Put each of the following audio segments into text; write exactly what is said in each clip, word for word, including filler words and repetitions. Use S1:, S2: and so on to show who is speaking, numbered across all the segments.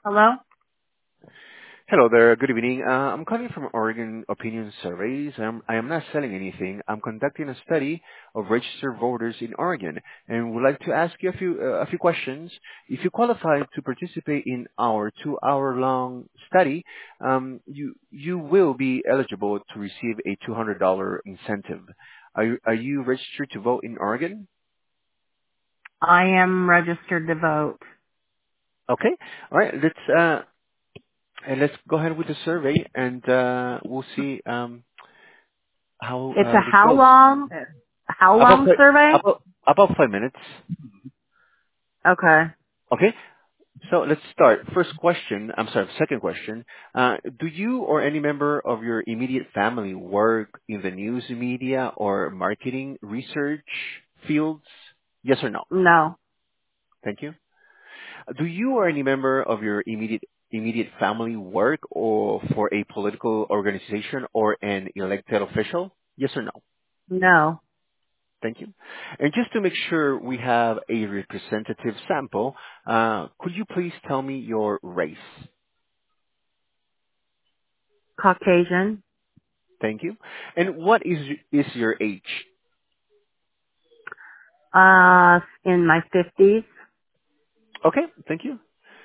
S1: Hello?
S2: Hello there. Good evening. Uh, I'm calling from Oregon Opinion Surveys. I'm, I am not selling anything. I'm conducting a study of registered voters in Oregon and would like to ask you a few uh, a few questions. If you qualify to participate in our two-hour-long study, um, you you will be eligible to receive a two hundred dollars incentive. Are you, are you registered to vote in Oregon?
S1: I am registered to vote.
S2: Okay. All right. Let's uh, and let's go ahead with the survey and uh, we'll see. Um, how
S1: It's a
S2: uh, this
S1: how
S2: goes.
S1: long? How
S2: About
S1: long
S2: fi-
S1: survey?
S2: about about five minutes.
S1: Okay.
S2: Okay. So let's start. First question. I'm sorry. Second question. Uh, do you or any member of your immediate family work in the news media or marketing research fields? Yes or no?
S1: No.
S2: Thank you. Do you or any member of your immediate immediate family work or for a political organization or an elected official? Yes or no?
S1: No.
S2: Thank you. And just to make sure we have a representative sample, uh, could you please tell me your race?
S1: Caucasian.
S2: Thank you. And what is is your age?
S1: Uh, in my fifties.
S2: Okay, thank you.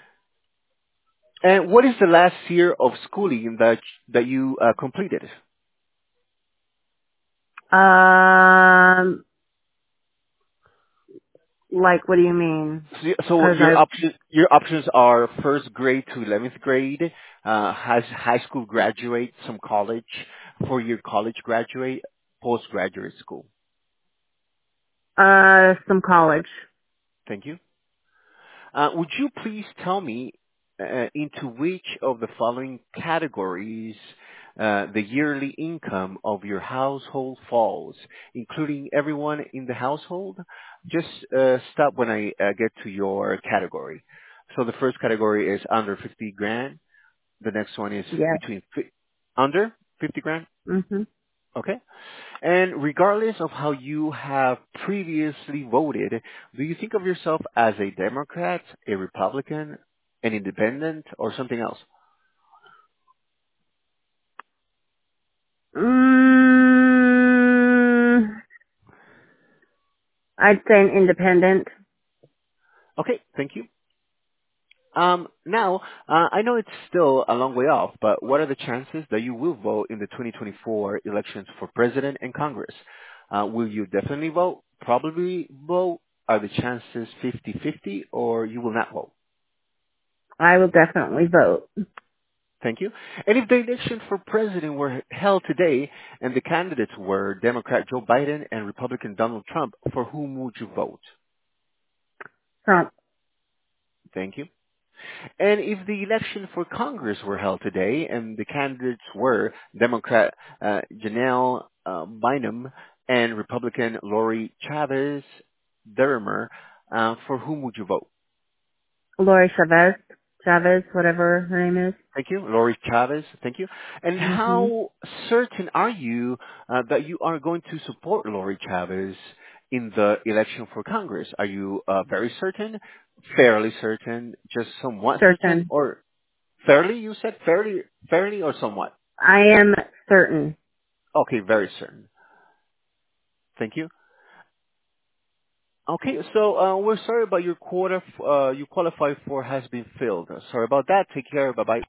S2: And what is the last year of schooling that that you uh, completed?
S1: Um, like, what do you mean?
S2: So, y- so
S1: Cause
S2: your
S1: I,
S2: options your options are first grade to eleventh grade, uh, has high school graduate, some college, four year college graduate, postgraduate school.
S1: uh, some college.
S2: Thank you. Uh, would you please tell me uh, into which of the following categories uh, the yearly income of your household falls, including everyone in the household? Just uh, stop when I uh, get to your category. So the first category is under fifty grand. The next one is
S1: Yes.
S2: between fi- under fifty grand.
S1: Mhm.
S2: Okay. And regardless of how you have previously voted, do you think of yourself as a Democrat, a Republican, an independent, or something else?
S1: Mm, I'd say an independent.
S2: Okay, thank you. Um, now, uh, I know it's still a long way off, but what are the chances that you will vote in the twenty twenty-four elections for president and Congress? Uh, will you definitely vote, probably vote? Are the chances fifty-fifty, or you will not vote?
S1: I will definitely vote.
S2: Thank you. And if the election for president were held today and the candidates were Democrat Joe Biden and Republican Donald Trump, for whom would you vote?
S1: Trump.
S2: Thank you. And if the election for Congress were held today and the candidates were Democrat uh, Janelle uh, Bynum and Republican Lori Chavez Derrimer, uh, for whom would you vote?
S1: Lori Chavez. Chavez, whatever her name is.
S2: Thank you, Lori Chavez. Thank you. And
S1: Mhm.
S2: how certain are you uh, that you are going to support Lori Chavez in the election for Congress? Are you uh, very certain, fairly certain, just somewhat certain,
S1: Certain.
S2: or fairly? You said fairly, fairly, or somewhat?
S1: I am certain.
S2: Okay, very certain. Thank you. Okay, so uh, we're sorry about your quota. f- Uh, you qualify for has been filled. Sorry about that. Take care. Bye bye.